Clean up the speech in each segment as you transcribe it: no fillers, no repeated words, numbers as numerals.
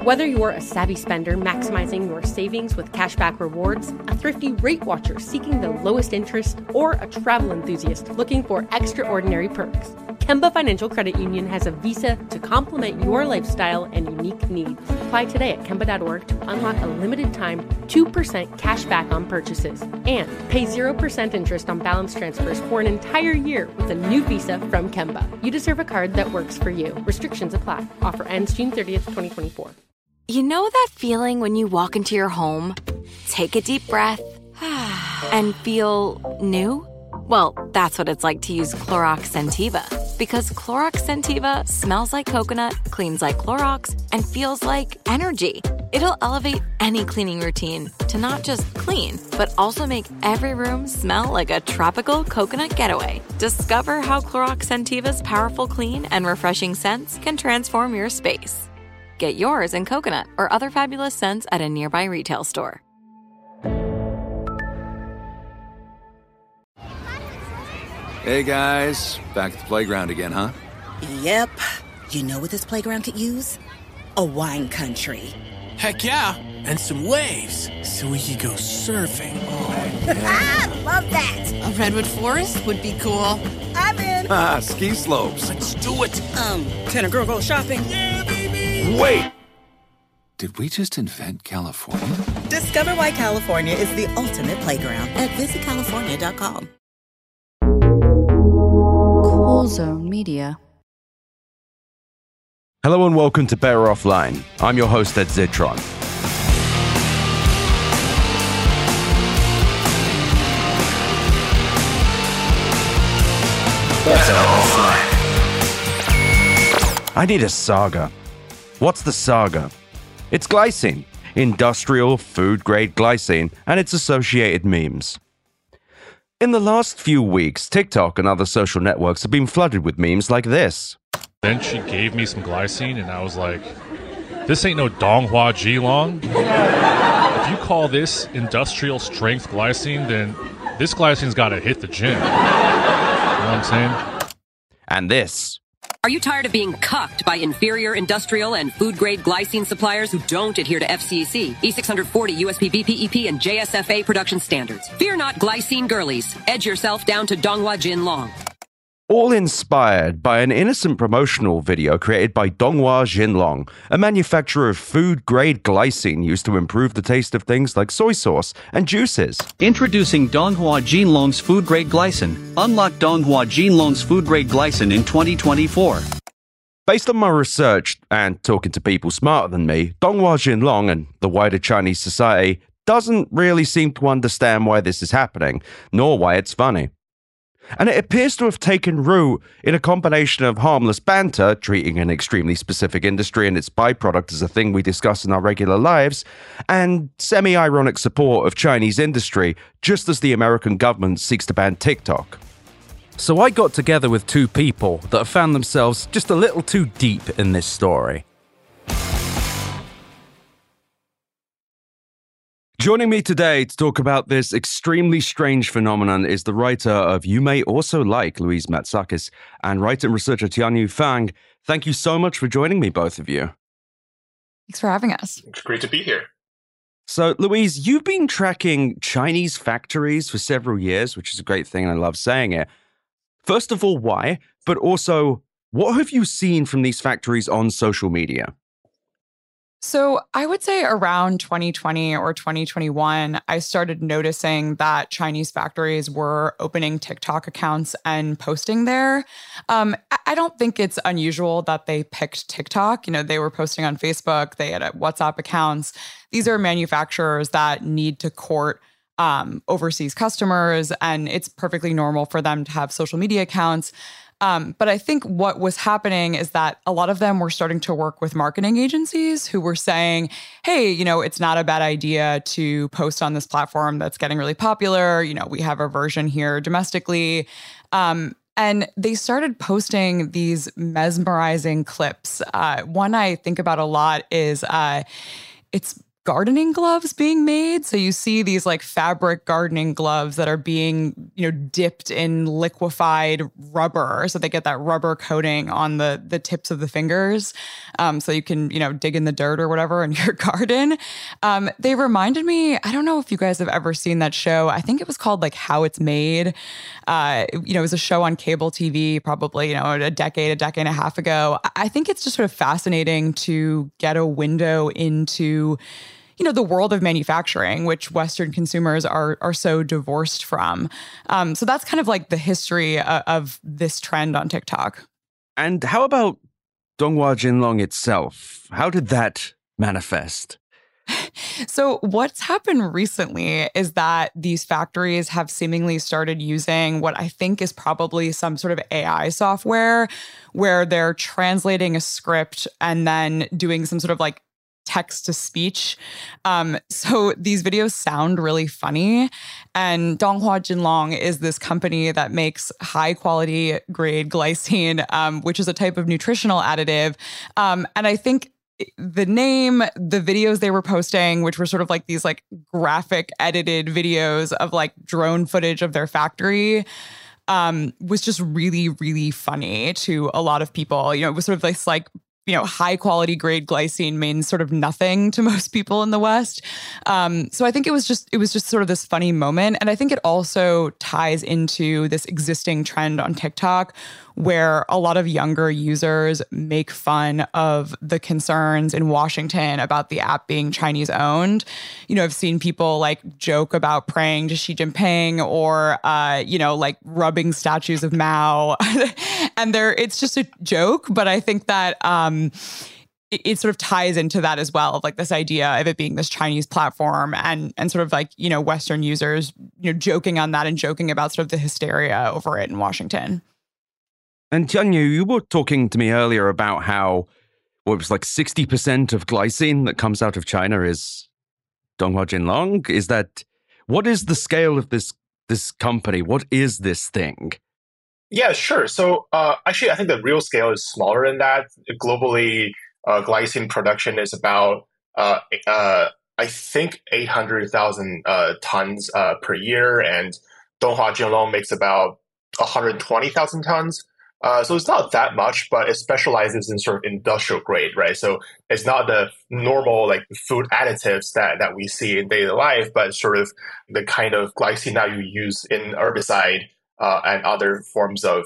Whether you're a savvy spender maximizing your savings with cashback rewards, a thrifty rate watcher seeking the lowest interest, or a travel enthusiast looking for extraordinary perks, Kemba Financial Credit Union has a visa to complement your lifestyle and unique needs. Apply today at Kemba.org to unlock a limited time 2% cash back on purchases and pay 0% interest on balance transfers for an entire year with a new visa from Kemba. You deserve a card that works for you. Restrictions apply. Offer ends June 30th, 2024. You know that feeling when you walk into your home, take a deep breath, and feel new? Well, that's what it's like to use Clorox Scentiva. Because Clorox Scentiva smells like coconut, cleans like Clorox, and feels like energy. It'll elevate any cleaning routine to not just clean, but also make every room smell like a tropical coconut getaway. Discover how Clorox Scentiva's powerful clean and refreshing scents can transform your space. Get yours in coconut or other fabulous scents at a nearby retail store. Hey guys, back at the playground again, huh? Yep. You know what this playground could use? A wine country. Heck yeah, and some waves, so we could go surfing. Oh, yeah. I love that. A redwood forest would be cool. I'm in. Ski slopes. Let's do it. Can a girl go shopping? Yeah, baby. Wait! Did we just invent California? Discover why California is the ultimate playground at visitcalifornia.com. Cool Zone Media. Hello and welcome to Better Offline. I'm your host, Ed Zitron. Better Offline. I need a saga. What's the saga? It's glycine, industrial food-grade glycine, and its associated memes. In the last few weeks, TikTok and other social networks have been flooded with memes like this. Then she gave me some glycine, and I was like, this ain't no Donghua Jilong. If you call this industrial strength glycine, then this glycine's got to hit the gym. You know what I'm saying? And this. Are you tired of being cucked by inferior industrial and food-grade glycine suppliers who don't adhere to FCC, E640, USP, BPEP, and JSFA production standards? Fear not, glycine girlies. Edge yourself down to Donghua Jin Long. All inspired by an innocent promotional video created by Donghua Jinlong, a manufacturer of food-grade glycine used to improve the taste of things like soy sauce and juices. Introducing Donghua Jinlong's food-grade glycine. Unlock Donghua Jinlong's food-grade glycine in 2024. Based on my research and talking to people smarter than me, Donghua Jinlong and the wider Chinese society doesn't really seem to understand why this is happening, nor why it's funny. And it appears to have taken root in a combination of harmless banter, treating an extremely specific industry and its byproduct as a thing we discuss in our regular lives, and semi-ironic support of Chinese industry, just as the American government seeks to ban TikTok. So I got together with two people that have found themselves just a little too deep in this story. Joining me today to talk about this extremely strange phenomenon is the writer of You May Also Like, Louise Matsakis, and writer and researcher Tianyu Fang. Thank you so much for joining me, both of you. Thanks for having us. It's great to be here. So, Louise, you've been tracking Chinese factories for several years, which is a great thing, and I love saying it. First of all, why? But also, what have you seen from these factories on social media? So I would say around 2020 or 2021, I started noticing that Chinese factories were opening TikTok accounts and posting there. I don't think it's unusual that they picked TikTok. You know, they were posting on Facebook, they had WhatsApp accounts. These are manufacturers that need to court overseas customers, and it's perfectly normal for them to have social media accounts. But I think what was happening is that a lot of them were starting to work with marketing agencies who were saying, hey, you know, it's not a bad idea to post on this platform that's getting really popular. You know, we have a version here domestically. And they started posting these mesmerizing clips. One I think about a lot is it's gardening gloves being made. So you see these like fabric gardening gloves that are being, dipped in liquefied rubber. So they get that rubber coating on the tips of the fingers. So you can, dig in the dirt or whatever in your garden. They reminded me, I don't know if you guys have ever seen that show. I think it was called like How It's Made. It was a show on cable TV, probably, a decade and a half ago. I think it's just sort of fascinating to get a window into the world of manufacturing, which Western consumers are so divorced from. So that's kind of like the history of this trend on TikTok. And how about Donghua Jinlong itself? How did that manifest? So what's happened recently is that these factories have seemingly started using what I think is probably some sort of AI software where they're translating a script and then doing some sort of like text to speech. So these videos sound really funny. And Donghua Jinlong is this company that makes high quality grade glycine, which is a type of nutritional additive. And I think the name, the videos they were posting, which were sort of like these like graphic edited videos of like drone footage of their factory, was just really, really funny to a lot of people. It was sort of this like, high quality grade glycine means sort of nothing to most people in the West. So I think it was just sort of this funny moment. And I think it also ties into this existing trend on TikTok where a lot of younger users make fun of the concerns in Washington about the app being Chinese owned. I've seen people like joke about praying to Xi Jinping or, like rubbing statues of Mao. And it's just a joke. But I think that it sort of ties into that as well, of like this idea of it being this Chinese platform and sort of like, Western users, joking on that and joking about sort of the hysteria over it in Washington. And Jianyu, you were talking to me earlier about how it was like 60% of glycine that comes out of China is Donghua Jinlong. What is the scale of this company? What is this thing? Yeah, sure. So actually, I think the real scale is smaller than that. Globally, glycine production is about, I think, 800,000 tons per year. And Donghua Jinlong makes about 120,000 tons. So it's not that much, but it specializes in sort of industrial grade, right? So it's not the normal like food additives that we see in daily life, but sort of the kind of glycine that you use in herbicide and other forms of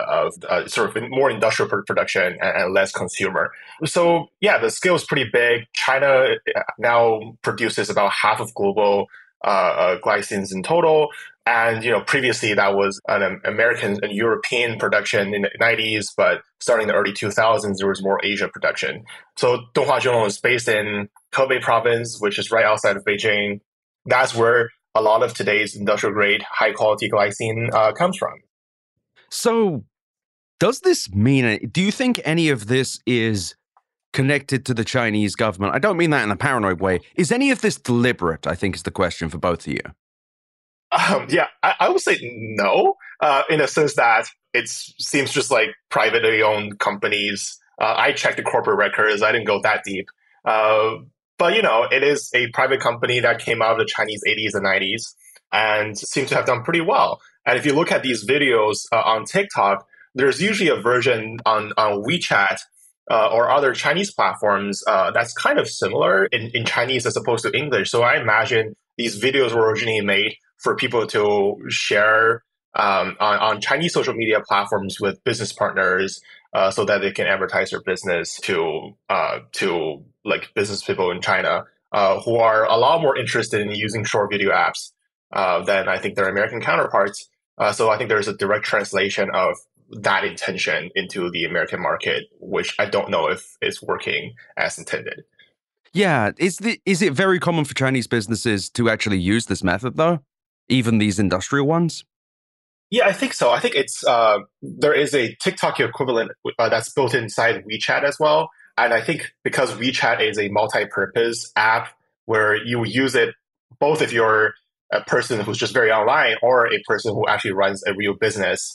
sort of more industrial production and less consumer. So yeah, the scale is pretty big. China now produces about half of global glycines in total. And, previously that was an American and European production in the 90s, but starting in the early 2000s, there was more Asia production. So Donghua Jinlong is based in Hebei province, which is right outside of Beijing. That's where a lot of today's industrial grade high quality glycine comes from. So does this mean, do you think any of this is connected to the Chinese government? I don't mean that in a paranoid way. Is any of this deliberate, I think is the question for both of you? Yeah, I would say no, in a sense that it seems just like privately owned companies. I checked the corporate records. I didn't go that deep. But, it is a private company that came out of the Chinese 80s and 90s and seems to have done pretty well. And if you look at these videos on TikTok, there's usually a version on WeChat or other Chinese platforms that's kind of similar in Chinese as opposed to English. So I imagine these videos were originally made for people to share on Chinese social media platforms with business partners so that they can advertise their business to like business people in China who are a lot more interested in using short video apps than I think their American counterparts. So I think there's a direct translation of that intention into the American market, which I don't know if it's working as intended. Yeah. Is it very common for Chinese businesses to actually use this method, though? Even these industrial ones? Yeah, I think so. I think it's there is a TikTok equivalent that's built inside WeChat as well. And I think because WeChat is a multi-purpose app where you use it both if you're a person who's just very online or a person who actually runs a real business.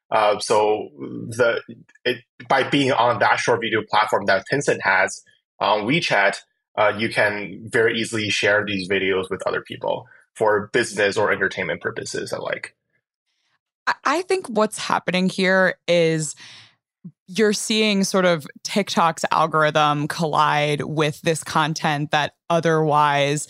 So by being on that short video platform that Tencent has on WeChat, you can very easily share these videos with other people for business or entertainment purposes alike. I think what's happening here is you're seeing sort of TikTok's algorithm collide with this content that otherwise,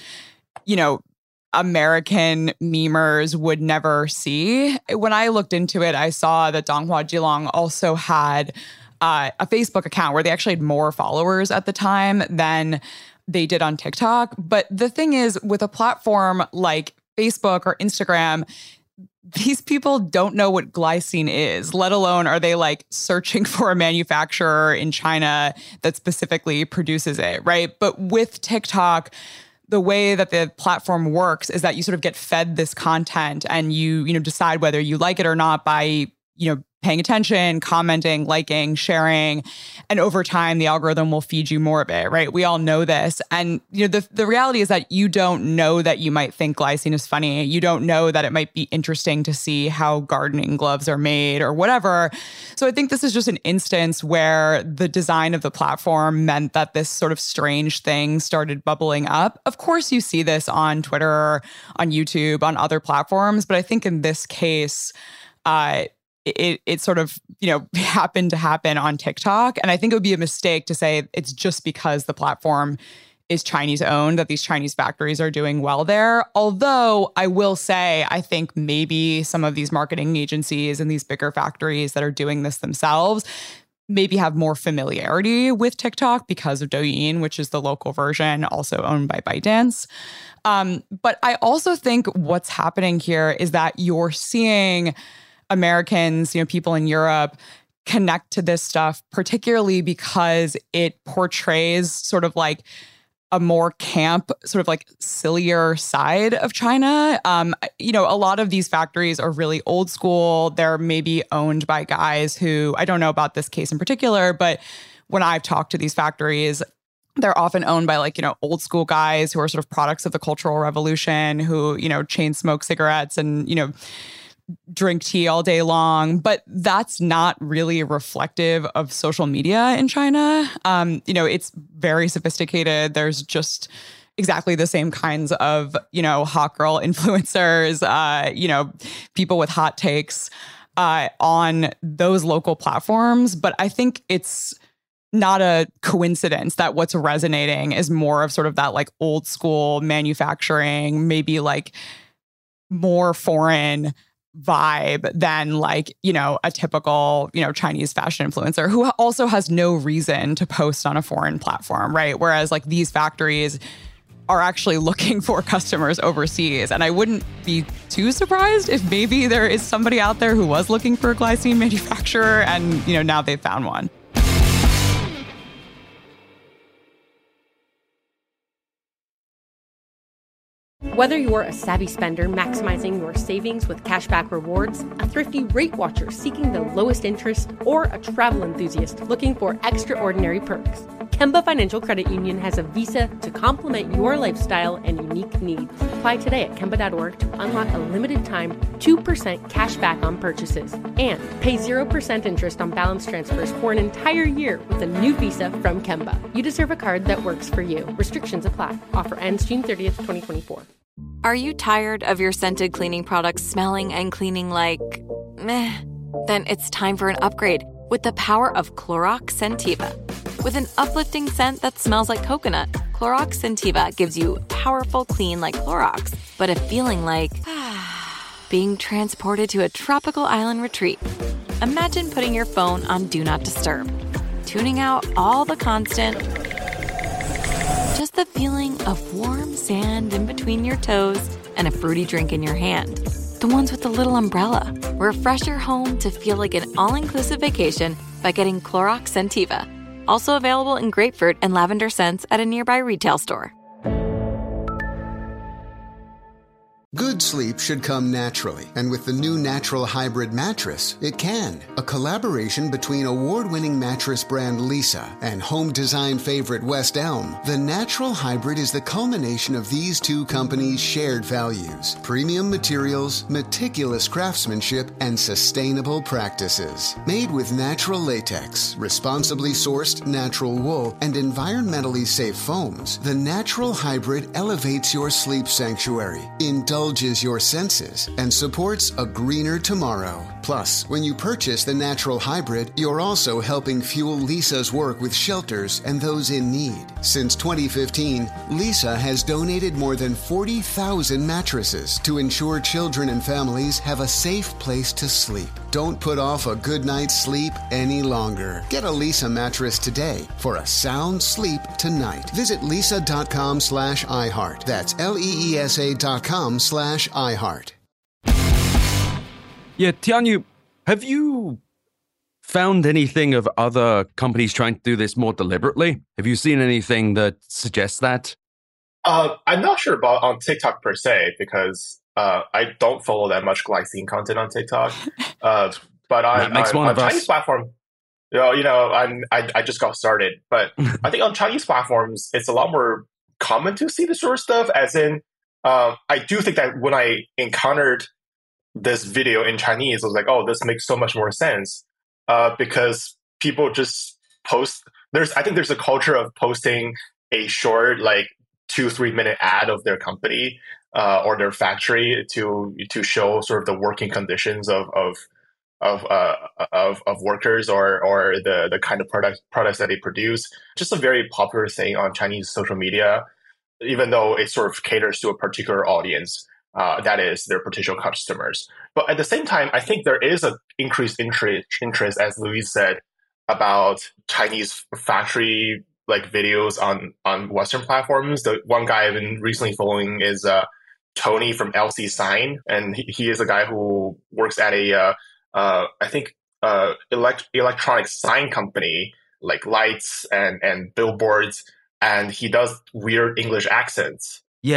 American memers would never see. When I looked into it, I saw that Donghua Jilong also had a Facebook account where they actually had more followers at the time than they did on TikTok. But the thing is, with a platform like Facebook or Instagram, these people don't know what glycine is, let alone are they like searching for a manufacturer in China that specifically produces it, right? But with TikTok, the way that the platform works is that you sort of get fed this content and you decide whether you like it or not by, paying attention, commenting, liking, sharing. And over time, the algorithm will feed you more of it, right? We all know this. And, the reality is that you don't know that you might think glycine is funny. You don't know that it might be interesting to see how gardening gloves are made or whatever. So I think this is just an instance where the design of the platform meant that this sort of strange thing started bubbling up. Of course, you see this on Twitter, on YouTube, on other platforms. But I think in this case, it sort of, happened to happen on TikTok. And I think it would be a mistake to say it's just because the platform is Chinese owned that these Chinese factories are doing well there. Although I will say, I think maybe some of these marketing agencies and these bigger factories that are doing this themselves maybe have more familiarity with TikTok because of Douyin, which is the local version, also owned by ByteDance. But I also think what's happening here is that you're seeing Americans, people in Europe connect to this stuff, particularly because it portrays sort of like a more camp, sort of like sillier side of China. A lot of these factories are really old school. They're maybe owned by guys who, I don't know about this case in particular, but when I've talked to these factories, they're often owned by old school guys who are sort of products of the Cultural Revolution, who, chain smoke cigarettes and, drink tea all day long, but that's not really reflective of social media in China. It's very sophisticated. There's just exactly the same kinds of, hot girl influencers, people with hot takes on those local platforms. But I think it's not a coincidence that what's resonating is more of sort of that like old school manufacturing, maybe like more foreign vibe than like, a typical, Chinese fashion influencer who also has no reason to post on a foreign platform, right? Whereas like these factories are actually looking for customers overseas. And I wouldn't be too surprised if maybe there is somebody out there who was looking for a glycine manufacturer and, now they've found one. Whether you're a savvy spender maximizing your savings with cashback rewards, a thrifty rate watcher seeking the lowest interest, or a travel enthusiast looking for extraordinary perks, Kemba Financial Credit Union has a visa to complement your lifestyle and unique needs. Apply today at Kemba.org to unlock a limited-time 2% cash back on purchases and pay 0% interest on balance transfers for an entire year with a new visa from Kemba. You deserve a card that works for you. Restrictions apply. Offer ends June 30th, 2024. Are you tired of your scented cleaning products smelling and cleaning like meh? Then it's time for an upgrade with the power of Clorox Scentiva. With an uplifting scent that smells like coconut, Clorox Scentiva gives you powerful clean like Clorox, but a feeling like being transported to a tropical island retreat. Imagine putting your phone on Do Not Disturb, tuning out all the constant, just the feeling of warm sand in between your toes and a fruity drink in your hand. The ones with the little umbrella. Refresh your home to feel like an all-inclusive vacation by getting Clorox Scentiva. Also available in grapefruit and lavender scents at a nearby retail store. Good sleep should come naturally, and with the new Natural Hybrid mattress, it can. A collaboration between award-winning mattress brand Leesa and home design favorite West Elm, the Natural Hybrid is the culmination of these two companies' shared values: premium materials, meticulous craftsmanship, and sustainable practices. Made with natural latex, responsibly sourced natural wool, and environmentally safe foams, the Natural Hybrid elevates your sleep sanctuary, indulges your senses, and supports a greener tomorrow. Plus, when you purchase the Natural Hybrid, you're also helping fuel Leesa's work with shelters and those in need. Since 2015, Leesa has donated more than 40,000 mattresses to ensure children and families have a safe place to sleep. Don't put off a good night's sleep any longer. Get a Leesa mattress today for a sound sleep tonight. Visit leesa.com/iHeart. That's LEESA.com/iHeart. Yeah, Tianyu, have you found anything of other companies trying to do this more deliberately? Have you seen anything that suggests that? I'm not sure about on TikTok per se, because I don't follow that much glycine content on TikTok. But that makes one of us. Chinese platform, I just got started. But I think on Chinese platforms, it's a lot more common to see this sort of stuff. As in, I do think that when I encountered this video in Chinese, I was like, oh, this makes so much more sense, because people just post. I think there's a culture of posting a short, like 2-3 minute ad of their company or their factory to show sort of the working conditions of workers or the kind of products that they produce. Just a very popular thing on Chinese social media, even though it sort of caters to a particular audience. That is their potential customers. But at the same time, I think there is an increased interest, as Louise said, about Chinese factory like videos on Western platforms. The one guy I've been recently following is Tony from LC Sign, and he is a guy who works at a electronic sign company, like lights and billboards, and he does weird English accents. Yeah,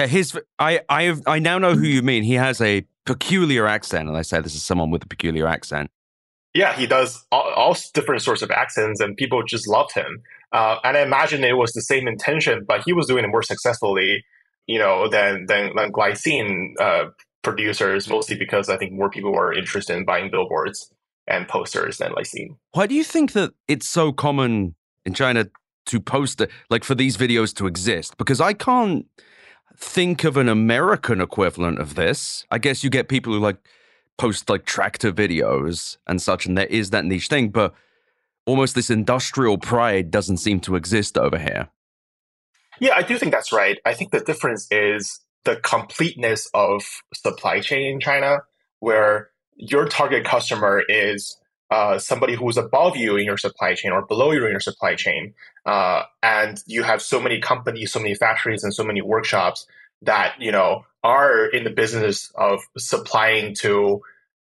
I now know who you mean. He has a peculiar accent, and I say this is someone with a peculiar accent. Yeah, he does all different sorts of accents, and people just loved him. And I imagine it was the same intention, but he was doing it more successfully, than glycine producers, mostly because I think more people were interested in buying billboards and posters than lysine. Why do you think that it's so common in China to post for these videos to exist? Because I can't think of an American equivalent of this. I guess you get people who post tractor videos and such, and there is that niche thing, but almost this industrial pride doesn't seem to exist over here. Yeah, I do think that's right. I think the difference is the completeness of supply chain in China, where your target customer is somebody who's above you in your supply chain or below you in your supply chain. And you have so many companies, so many factories, and so many workshops that, are in the business of supplying to,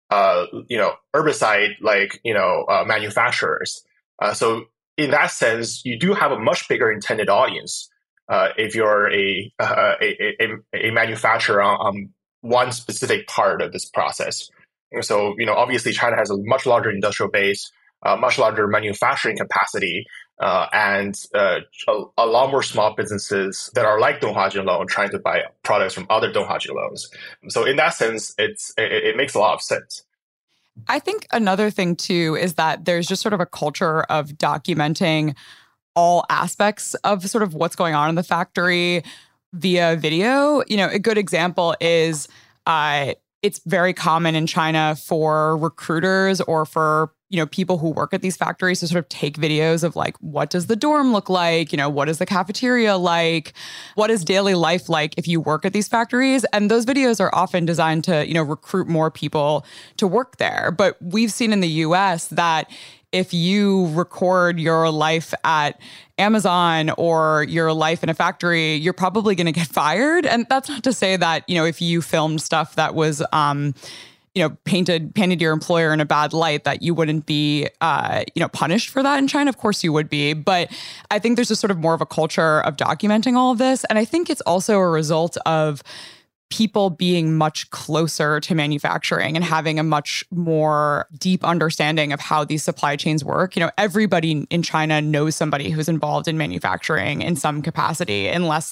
herbicide, manufacturers. So in that sense, you do have a much bigger intended audience if you're a manufacturer on one specific part of this process. So, obviously China has a much larger industrial base, much larger manufacturing capacity, and a lot more small businesses that are like Donghua Jinlong trying to buy products from other Donghua Jinlongs. So in that sense, it makes a lot of sense. I think another thing, too, is that there's just sort of a culture of documenting all aspects of sort of what's going on in the factory via video. A good example is it's very common in China for recruiters or for, people who work at these factories to sort of take videos of what does the dorm look like? What is the cafeteria like? What is daily life like if you work at these factories? And those videos are often designed to, recruit more people to work there. But we've seen in the US that if you record your life at Amazon or your life in a factory, you're probably going to get fired. And that's not to say that, if you filmed stuff that was, painted your employer in a bad light, that you wouldn't be, punished for that in China. Of course you would be. But I think there's just sort of more of a culture of documenting all of this. And I think it's also a result of people being much closer to manufacturing and having a much more deep understanding of how these supply chains work. Everybody in China knows somebody who's involved in manufacturing in some capacity, unless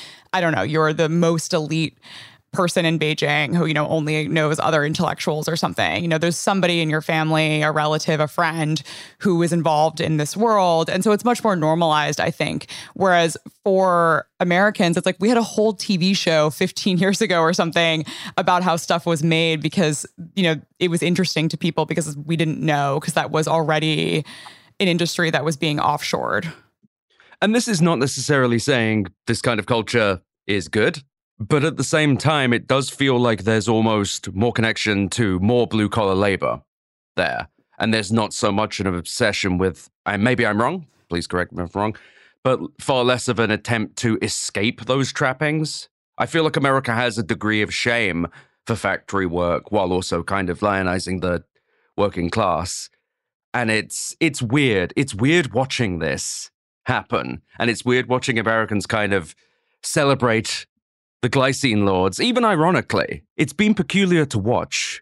I don't know, you're the most elite person in Beijing who, only knows other intellectuals or something. There's somebody in your family, a relative, a friend who is involved in this world. And so it's much more normalized, I think. Whereas for Americans, it's like we had a whole TV show 15 years ago or something about how stuff was made because, it was interesting to people because we didn't know, because that was already an industry that was being offshored. And this is not necessarily saying this kind of culture is good. But at the same time, it does feel like there's almost more connection to more blue-collar labor there. And there's not so much an obsession with, and maybe I'm wrong, please correct me if I'm wrong, but far less of an attempt to escape those trappings. I feel like America has a degree of shame for factory work while also kind of lionizing the working class. And it's weird. It's weird watching this happen. And it's weird watching Americans kind of celebrate the glycine lords, even ironically. It's been peculiar to watch.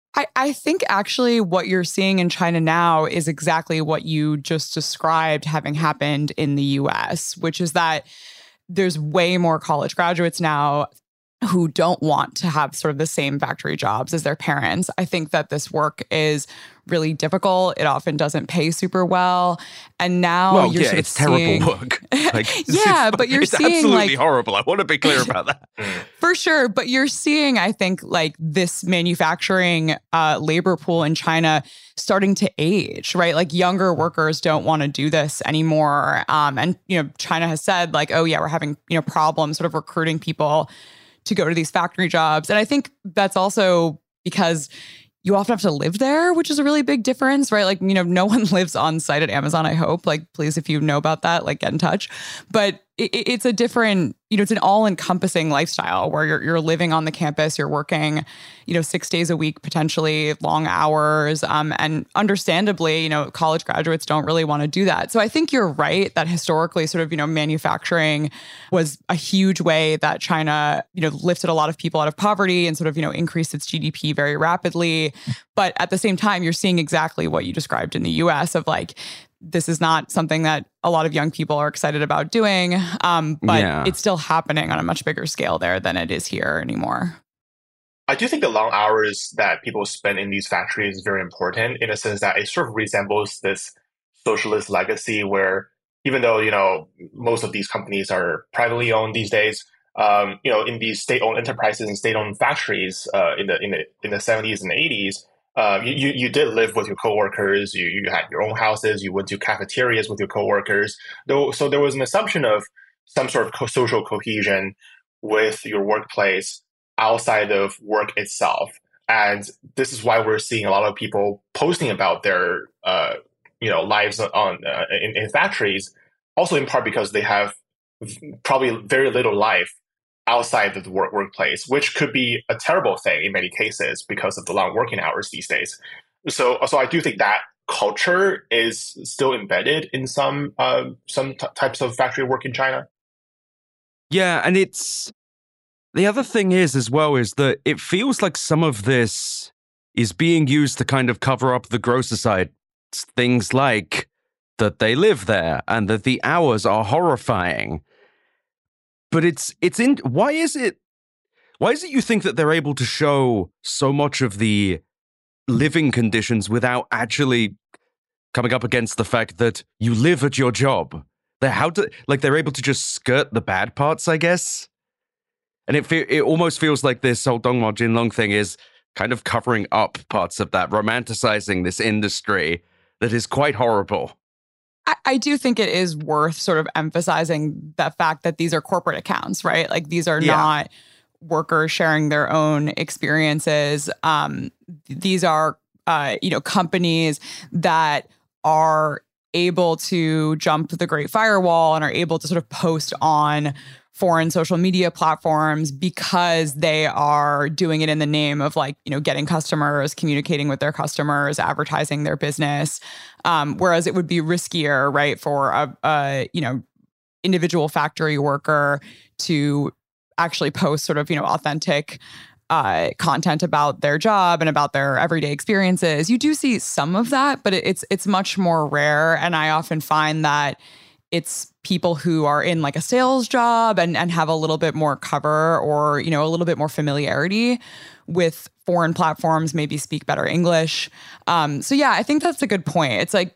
I think actually what you're seeing in China now is exactly what you just described having happened in the US, which is that there's way more college graduates now who don't want to have sort of the same factory jobs as their parents. I think that this work is really difficult. It often doesn't pay super well. And now you're sort of seeing... terrible work. But you're it's seeing absolutely horrible. I want to be clear about that. For sure. But you're seeing, I think, this manufacturing labor pool in China starting to age, right? Younger workers don't want to do this anymore. And, China has said we're having, problems sort of recruiting people to go to these factory jobs. And I think that's also because you often have to live there, which is a really big difference, right? No one lives on site at Amazon, I hope. Please, if you know about that, get in touch. But it's a different, it's an all-encompassing lifestyle where you're living on the campus, you're working, 6 days a week, potentially long hours. And understandably, college graduates don't really want to do that. So I think you're right that historically sort of, manufacturing was a huge way that China, lifted a lot of people out of poverty and sort of, increased its GDP very rapidly. But at the same time, you're seeing exactly what you described in the US of this is not something that a lot of young people are excited about doing, but it's still happening on a much bigger scale there than it is here anymore. I do think the long hours that people spend in these factories is very important in a sense that it sort of resembles this socialist legacy where even though, most of these companies are privately owned these days, in these state-owned enterprises and state-owned factories in the 70s and 80s, you did live with your coworkers. You had your own houses. You went to cafeterias with your coworkers. So there was an assumption of some sort of social cohesion with your workplace outside of work itself. And this is why we're seeing a lot of people posting about their lives in factories. Also, in part because they have probably very little life outside of the workplace, which could be a terrible thing in many cases because of the long working hours these days. So I do think that culture is still embedded in some types of factory work in China. Yeah, and the other thing is as well is that it feels like some of this is being used to kind of cover up the grosser side. Things like that they live there and that the hours are horrifying. But why is it you think that they're able to show so much of the living conditions without actually coming up against the fact that you live at your job? They're able to just skirt the bad parts, I guess. And it almost feels like this whole Donghua Jinlong thing is kind of covering up parts of that, romanticizing this industry that is quite horrible. I do think it is worth sort of emphasizing the fact that these are corporate accounts, right? These are not workers sharing their own experiences. These are, companies that are able to jump the Great Firewall and are able to sort of post on foreign social media platforms because they are doing it in the name of getting customers, communicating with their customers, advertising their business. Whereas it would be riskier, right, for a individual factory worker to actually post sort of, authentic content about their job and about their everyday experiences. You do see some of that, but it's much more rare. And I often find that it's people who are in like a sales job and have a little bit more cover or, a little bit more familiarity with foreign platforms, maybe speak better English. So yeah, I think that's a good point. It's like,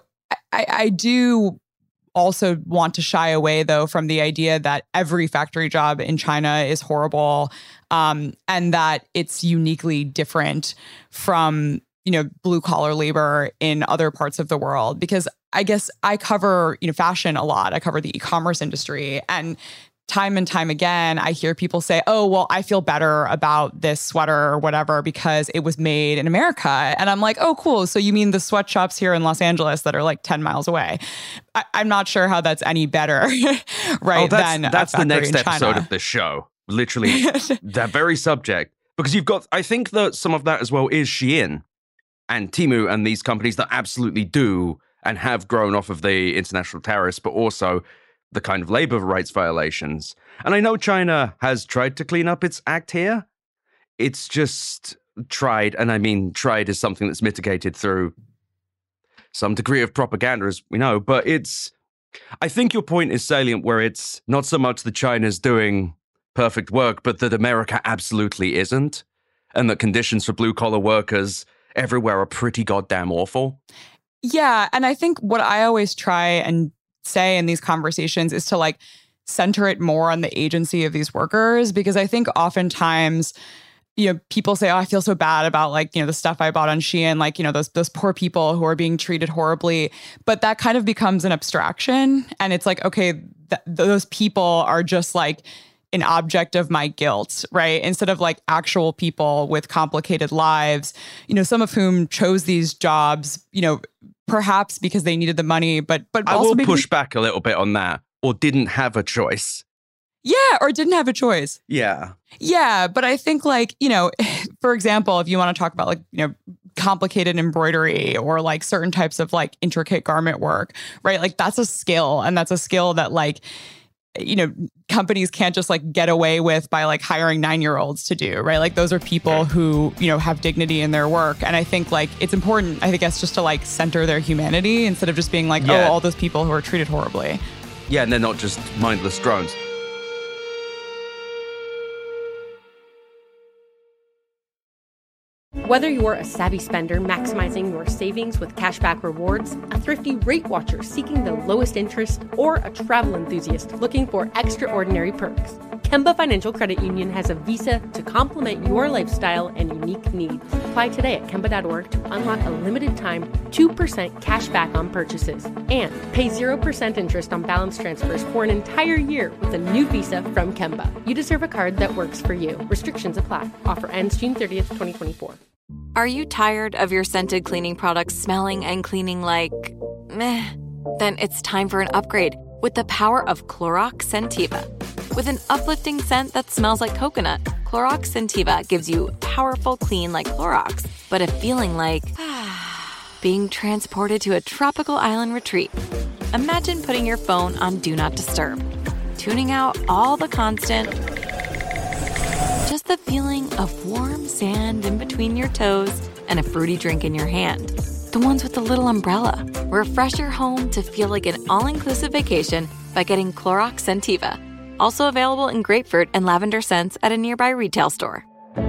I do also want to shy away, though, from the idea that every factory job in China is horrible, and that it's uniquely different from, blue collar labor in other parts of the world. Because I guess I cover, fashion a lot. I cover the e-commerce industry, and time and time again, I hear people say, oh, well, I feel better about this sweater or whatever because it was made in America. And I'm like, oh, cool. So you mean the sweatshops here in Los Angeles that are like 10 miles away? I'm not sure how that's any better, right? That's the next episode of this show. Literally, that very subject. Because I think that some of that as well is Shein and Temu and these companies that absolutely do and have grown off of the international tariffs, but also the kind of labor rights violations. And I know China has tried to clean up its act here. It's just tried, and I mean tried is something that's mitigated through some degree of propaganda, as we know, but I think your point is salient where it's not so much that China's doing perfect work, but that America absolutely isn't, and that conditions for blue-collar workers everywhere are pretty goddamn awful. Yeah, and I think what I always try and say in these conversations is to like center it more on the agency of these workers, because I think oftentimes, people say, oh, I feel so bad about like, the stuff I bought on Shein, like, those poor people who are being treated horribly. But that kind of becomes an abstraction. And it's like, okay, those people are just like an object of my guilt, right? Instead of like actual people with complicated lives, some of whom chose these jobs, perhaps because they needed the money, but I also will push back a little bit on that, or didn't have a choice. Yeah, or didn't have a choice. Yeah. Yeah, but I think like, for example, if you want to talk about like, complicated embroidery or like certain types of like intricate garment work, right? Like that's a skill, and that's a skill that like, companies can't just like get away with by like hiring 9-year-olds to do, right? Like those are people who, have dignity in their work. And I think like it's important, I guess, just to like center their humanity instead of just being like, oh, all those people who are treated horribly. Yeah, and they're not just mindless drones. Whether you're a savvy spender maximizing your savings with cashback rewards, a thrifty rate watcher seeking the lowest interest, or a travel enthusiast looking for extraordinary perks, Kemba Financial Credit Union has a visa to complement your lifestyle and unique needs. Apply today at Kemba.org to unlock a limited time 2% cash back on purchases and pay 0% interest on balance transfers for an entire year with a new visa from Kemba. You deserve a card that works for you. Restrictions apply. Offer ends June 30th, 2024. Are you tired of your scented cleaning products smelling and cleaning like meh? Then it's time for an upgrade with the power of Clorox Scentiva. With an uplifting scent that smells like coconut, Clorox Scentiva gives you powerful clean like Clorox, but a feeling like being transported to a tropical island retreat. Imagine putting your phone on Do Not Disturb, tuning out all the constant, just the feeling of warm sand in between your toes and a fruity drink in your hand. The ones with the little umbrella. Refresh your home to feel like an all-inclusive vacation by getting Clorox Scentiva. Also available in grapefruit and lavender scents at a nearby retail store.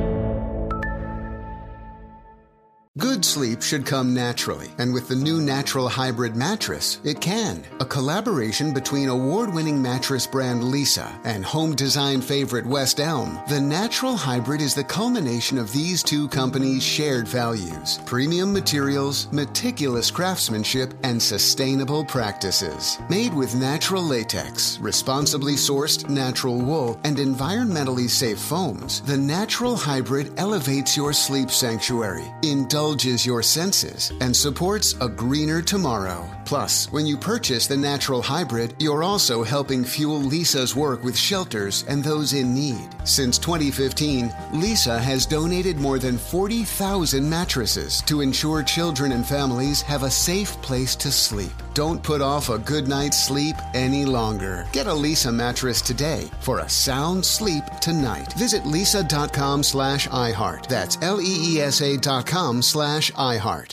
Good sleep should come naturally, and with the new Natural Hybrid mattress, it can. A collaboration between award-winning mattress brand Leesa and home design favorite West Elm, the Natural Hybrid is the culmination of these two companies' shared values: premium materials, meticulous craftsmanship, and sustainable practices. Made with natural latex, responsibly sourced natural wool, and environmentally safe foams, the Natural Hybrid elevates your sleep sanctuary, indulges your senses, and supports a greener tomorrow. Plus, when you purchase the Natural Hybrid, you're also helping fuel Leesa's work with shelters and those in need. Since 2015, Leesa has donated more than 40,000 mattresses to ensure children and families have a safe place to sleep. Don't put off a good night's sleep any longer. Get a Leesa mattress today for a sound sleep tonight. Visit leesa.com/iHeart. That's LEESA.com/iHeart.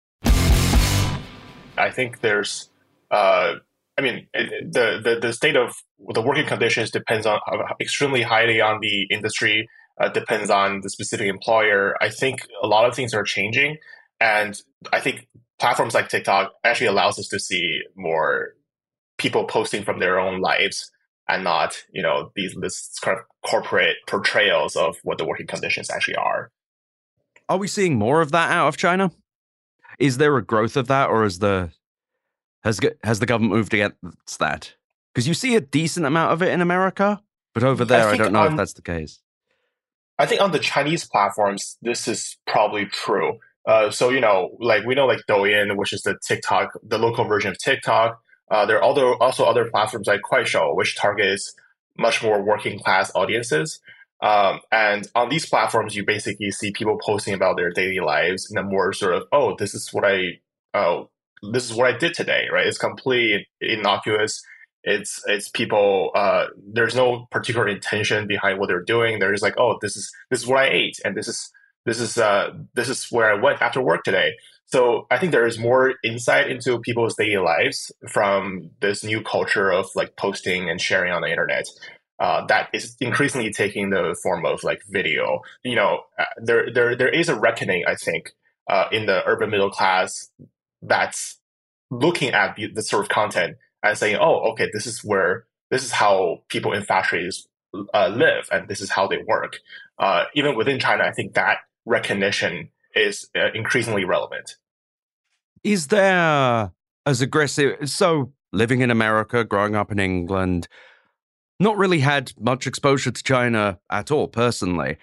I think there's, the state of the working conditions depends on extremely highly on the industry, depends on the specific employer. I think a lot of things are changing, and I think platforms like TikTok actually allows us to see more people posting from their own lives and not, this kind of corporate portrayals of what the working conditions actually are. Are we seeing more of that out of China? Is there a growth of that, or has the government moved against that? Because you see a decent amount of it in America, but over there, I don't know if that's the case. I think on the Chinese platforms, this is probably true. So, we know Douyin, which is the local version of TikTok. There are also other platforms like Kuaishou, which targets much more working class audiences. And on these platforms, you basically see people posting about their daily lives in a more sort of, this is what I did today, right? It's completely innocuous. It's people. There's no particular intention behind what they're doing. They're just like, this is what I ate, and this is where I went after work today. So I think there is more insight into people's daily lives from this new culture of like posting and sharing on the internet. That is increasingly taking the form of like video. There is a reckoning, I think, in the urban middle class that's looking at the sort of content and saying, okay, this is how people in factories live, and this is how they work. Even within China, I think that recognition is increasingly relevant. Is there as aggressive? So living in America, growing up in England, not really had much exposure to China at all personally.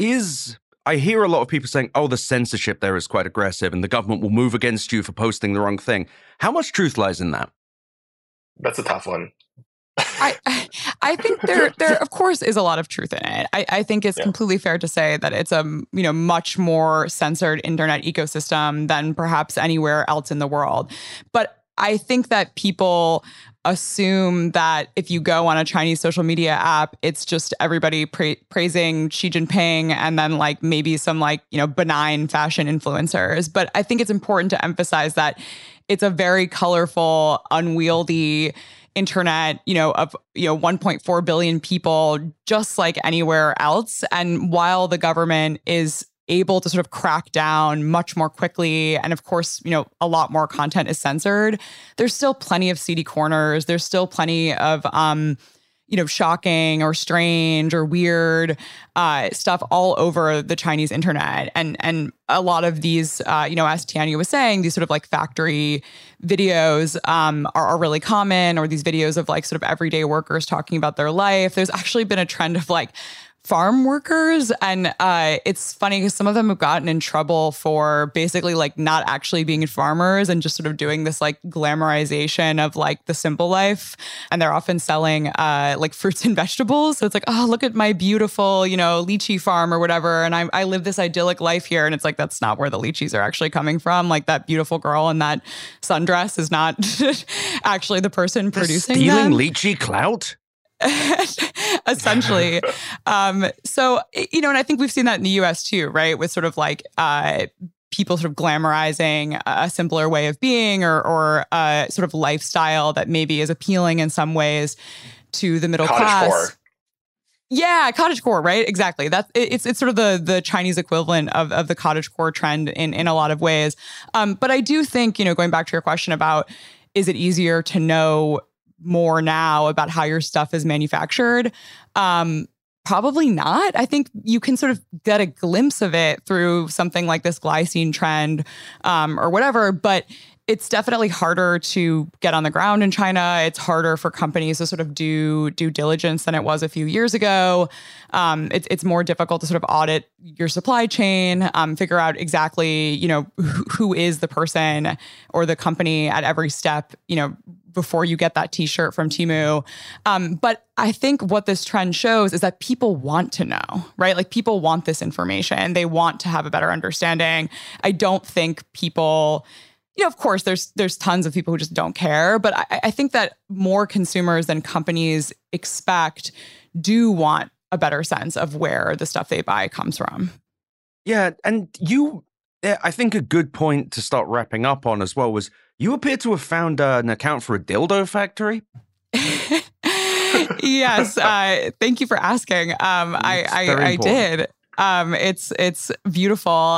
I hear a lot of people saying, the censorship there is quite aggressive and the government will move against you for posting the wrong thing. How much truth lies in that? That's a tough one. I think there of course is a lot of truth in it. I think it's completely fair to say that it's a much more censored internet ecosystem than perhaps anywhere else in the world. But I think that people assume that if you go on a Chinese social media app, it's just everybody praising Xi Jinping and then like maybe some benign fashion influencers. But I think it's important to emphasize that it's a very colorful, unwieldy internet, of 1.4 billion people, just like anywhere else. And while the government is able to sort of crack down much more quickly, and of course, a lot more content is censored, there's still plenty of seedy corners. There's still plenty of shocking or strange or weird stuff all over the Chinese internet. And a lot of these, as Tianyu was saying, these sort of like factory videos are really common, or these videos of like sort of everyday workers talking about their life. There's actually been a trend of like farm workers. And it's funny because some of them have gotten in trouble for basically like not actually being farmers and just sort of doing this like glamorization of like the simple life. And they're often selling like fruits and vegetables. So it's like, look at my beautiful, lychee farm or whatever. And I live this idyllic life here. And it's like, that's not where the lychees are actually coming from. Like that beautiful girl in that sundress is not actually the person producing stealing them. Lychee clout? Essentially. So, and I think we've seen that in the US too, right? With sort of like people sort of glamorizing a simpler way of being or sort of lifestyle that maybe is appealing in some ways to the middle class. Cottagecore. Yeah, cottagecore, right? Exactly. It's sort of the Chinese equivalent of the cottagecore trend in a lot of ways. But I do think, going back to your question about, is it easier to know more now about how your stuff is manufactured? Probably not. I think you can sort of get a glimpse of it through something like this glycine trend or whatever, but it's definitely harder to get on the ground in China. It's harder for companies to sort of do due diligence than it was a few years ago. It's more difficult to sort of audit your supply chain, figure out exactly, who is the person or the company at every step, before you get that t-shirt from Temu. But I think what this trend shows is that people want to know, right? Like people want this information. They want to have a better understanding. I don't think people of course, there's tons of people who just don't care. But I think that more consumers than companies expect do want a better sense of where the stuff they buy comes from. Yeah. And I think a good point to start wrapping up on as well was you appear to have found an account for a dildo factory. Yes. Thank you for asking. I did. It's beautiful.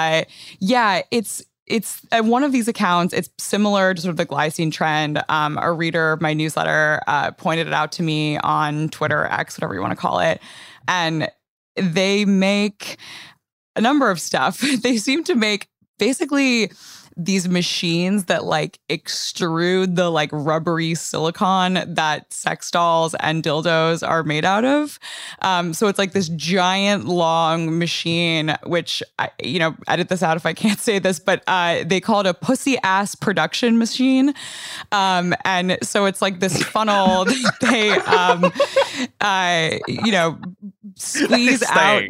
It's one of these accounts. It's similar to sort of the glycine trend. A reader of my newsletter pointed it out to me on Twitter, X, whatever you want to call it. And they make a number of stuff. They seem to make basically these machines that like extrude the like rubbery silicone that sex dolls and dildos are made out of. So it's like this giant long machine, which edit this out if I can't say this, but they call it a pussy ass production machine. And so it's like this funnel that they, squeeze out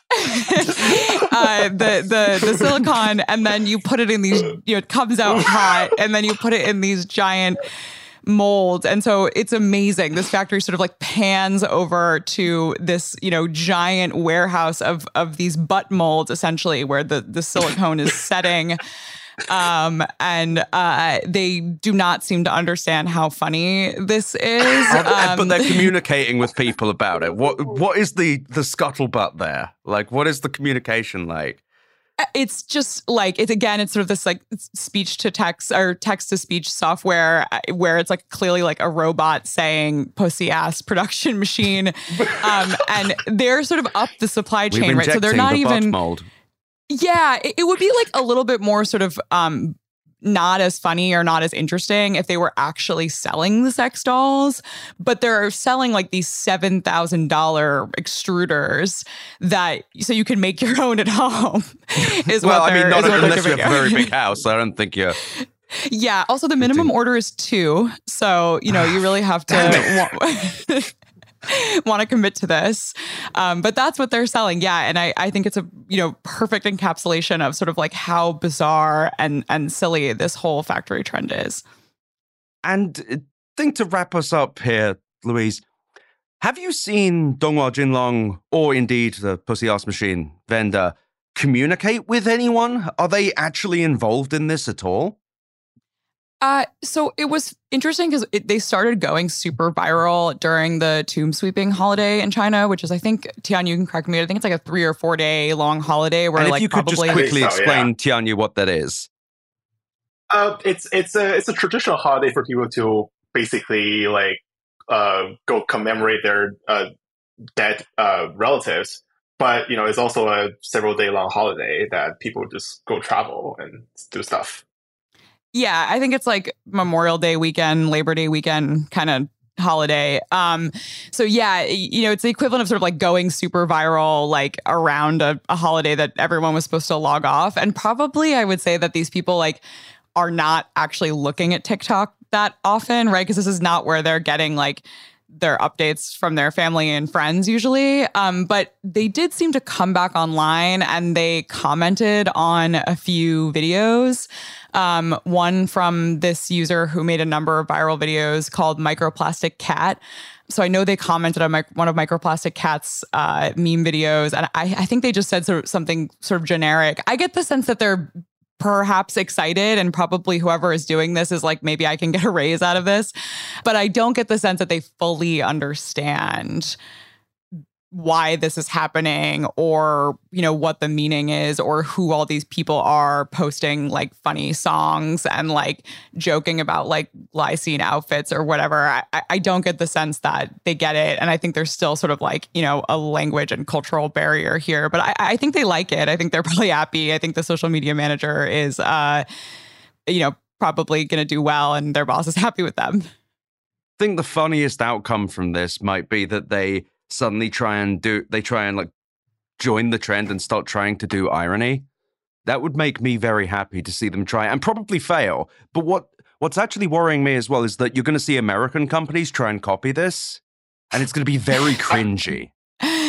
the silicone, and then you put it in these, it comes out hot, and then you put it in these giant molds. And so it's amazing. This factory sort of like pans over to this, giant warehouse of these butt molds, essentially, where the silicone is setting. And they do not seem to understand how funny this is. But they're communicating with people about it. What is the scuttlebutt there? Like, what is the communication like? It's just like, it's sort of this like speech to text or text to speech software where it's like clearly like a robot saying pussy ass production machine. And they're sort of up the supply chain, right? So they're not even mold. Yeah, it would be like a little bit more sort of not as funny or not as interesting if they were actually selling the sex dolls, but they're selling like these $7,000 extruders so you can make your own at home. Not unless you have a very big house. I don't think you're. Yeah. Also, the minimum order is 2, so you really have to. Want to commit to this. But that's what they're selling. Yeah. And I think it's a, perfect encapsulation of sort of like how bizarre and silly this whole factory trend is. And I think to wrap us up here, Louise, have you seen Donghua Jinlong or indeed the Pussy Ass Machine vendor communicate with anyone? Are they actually involved in this at all? So it was interesting because they started going super viral during the tomb sweeping holiday in China, which is, I think, Tian, you can correct me, I think it's like a 3 or 4 day long holiday where, and if you could just quickly explain, Tian, what that is. It's a traditional holiday for people to basically go commemorate their dead relatives. But, it's also a several day long holiday that people just go travel and do stuff. Yeah, I think it's like Memorial Day weekend, Labor Day weekend kind of holiday. So yeah, it's the equivalent of sort of like going super viral, like around a holiday that everyone was supposed to log off. And probably I would say that these people like are not actually looking at TikTok that often, right? Because this is not where they're getting like their updates from their family and friends usually. But they did seem to come back online and they commented on a few videos. One from this user who made a number of viral videos called Microplastic Cat. So I know they commented on one of Microplastic Cat's meme videos. And I think they just said something sort of generic. I get the sense that they're perhaps excited, and probably whoever is doing this is like, maybe I can get a raise out of this. But I don't get the sense that they fully understand why this is happening, or, what the meaning is, or who all these people are posting like funny songs and like joking about like glycine outfits or whatever. I don't get the sense that they get it. And I think there's still sort of like, a language and cultural barrier here, but I think they like it. I think they're probably happy. I think the social media manager is, probably going to do well, and their boss is happy with them. I think the funniest outcome from this might be that they suddenly try and like join the trend and start trying to do irony. That would make me very happy to see them try and probably fail. But what's actually worrying me as well is that you're going to see American companies try and copy this, and it's going to be very cringy.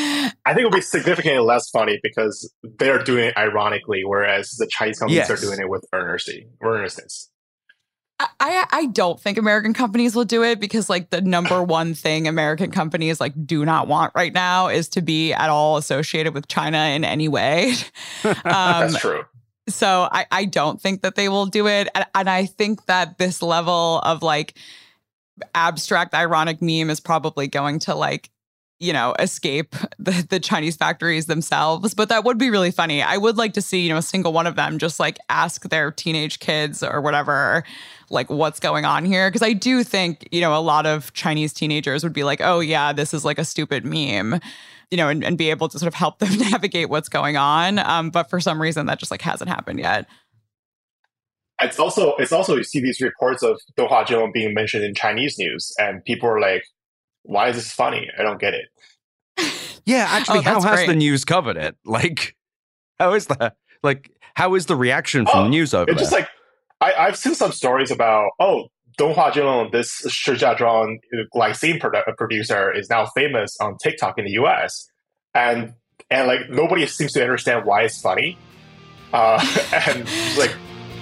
I think it'll be significantly less funny because they're doing it ironically, whereas the Chinese companies are doing it with earnestness. I don't think American companies will do it because like the number one thing American companies like do not want right now is to be at all associated with China in any way. That's true. So I don't think that they will do it. And I think that this level of like abstract ironic meme is probably going to like, you know, escape the Chinese factories themselves. But that would be really funny. I would like to see, you know, a single one of them just like ask their teenage kids or whatever, like what's going on here. Because I do think, you know, a lot of Chinese teenagers would be like, oh, yeah, this is like a stupid meme, you know, and be able to sort of help them navigate what's going on. But for some reason, that just like hasn't happened yet. It's also you see these reports of Donghua Jinlong being mentioned in Chinese news, and people are like, why is this funny? I don't get it. Yeah, actually, how has the news covered it? Like, how is that? Like, how is the reaction from the news over there? Just like, I've seen some stories about, Donghua Jinlong, this Shijiazhuang glycine producer, is now famous on TikTok in the US. And like, nobody seems to understand why it's funny. And like,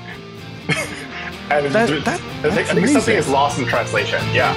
and I think something is lost in translation. Yeah.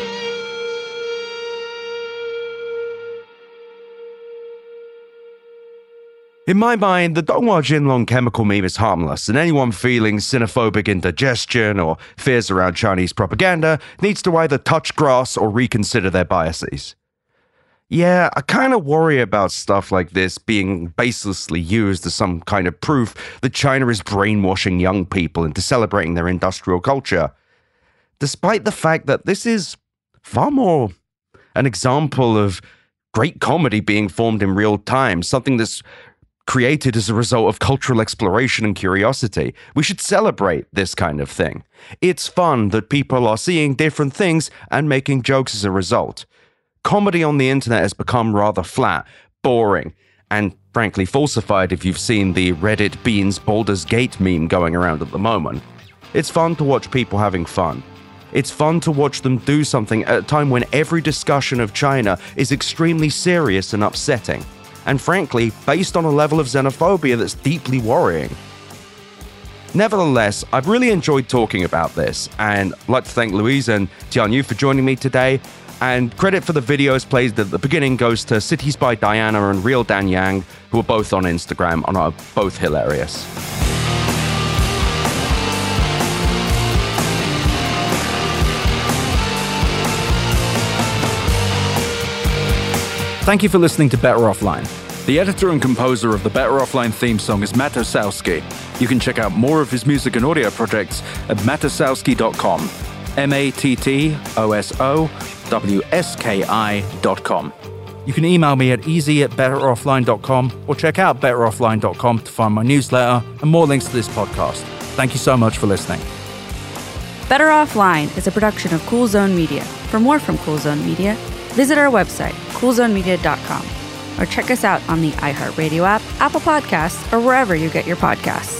In my mind, the Donghua Jinlong chemical meme is harmless, and anyone feeling xenophobic indigestion or fears around Chinese propaganda needs to either touch grass or reconsider their biases. Yeah, I kind of worry about stuff like this being baselessly used as some kind of proof that China is brainwashing young people into celebrating their industrial culture. Despite the fact that this is far more an example of great comedy being formed in real time, something that's created as a result of cultural exploration and curiosity. We should celebrate this kind of thing. It's fun that people are seeing different things and making jokes as a result. Comedy on the internet has become rather flat, boring, and frankly falsified if you've seen the Reddit Beans Baldur's Gate meme going around at the moment. It's fun to watch people having fun. It's fun to watch them do something at a time when every discussion of China is extremely serious and upsetting, and frankly, based on a level of xenophobia that's deeply worrying. Nevertheless, I've really enjoyed talking about this, and I'd like to thank Louise and Tianyu for joining me today, and credit for the videos played at the beginning goes to Cities by Diana and Real Dan Yang, who are both on Instagram and are both hilarious. Thank you for listening to Better Offline. The editor and composer of the Better Offline theme song is Matt Osowski. You can check out more of his music and audio projects at mattosowski.com. MattOsowski.com. You can email me at easy@betteroffline.com or check out betteroffline.com to find my newsletter and more links to this podcast. Thank you so much for listening. Better Offline is a production of Cool Zone Media. For more from Cool Zone Media, visit our website, coolzonemedia.com, or check us out on the iHeartRadio app, Apple Podcasts, or wherever you get your podcasts.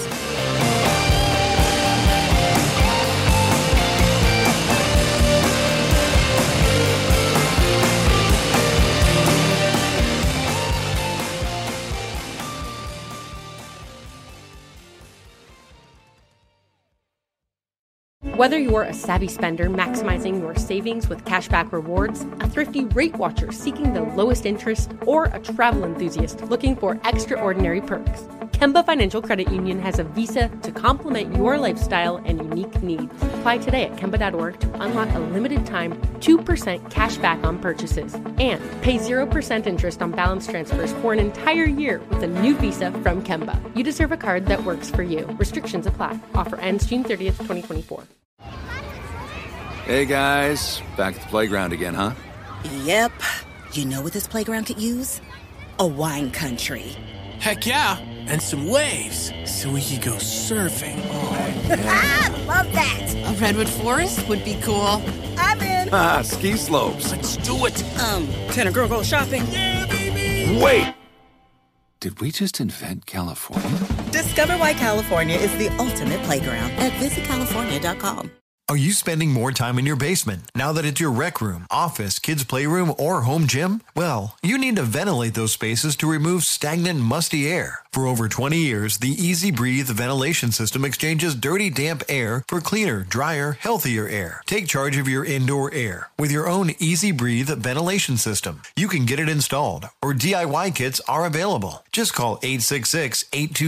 Whether you're a savvy spender maximizing your savings with cashback rewards, a thrifty rate watcher seeking the lowest interest, or a travel enthusiast looking for extraordinary perks, Kemba Financial Credit Union has a visa to complement your lifestyle and unique needs. Apply today at Kemba.org to unlock a limited-time 2% cash back on purchases and pay 0% interest on balance transfers for an entire year with a new visa from Kemba. You deserve a card that works for you. Restrictions apply. Offer ends June 30th, 2024. Hey guys, back at the playground again, huh? Yep. You know what this playground could use? A wine country. Heck yeah, and some waves so we could go surfing. Oh, yeah. I love that. A redwood forest would be cool. I'm in. Ski slopes. Let's do it. Can a girl go shopping? Yeah, baby. Wait! Did we just invent California? Discover why California is the ultimate playground at visitcalifornia.com. Are you spending more time in your basement now that it's your rec room, office, kids' playroom, or home gym? Well, you need to ventilate those spaces to remove stagnant, musty air. For over 20 years, the Easy Breathe ventilation system exchanges dirty, damp air for cleaner, drier, healthier air. Take charge of your indoor air with your own Easy Breathe ventilation system. You can get it installed, or DIY kits are available. Just call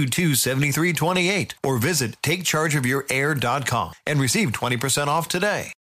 866-822-7328 or visit takechargeofyourair.com and receive 20% off today.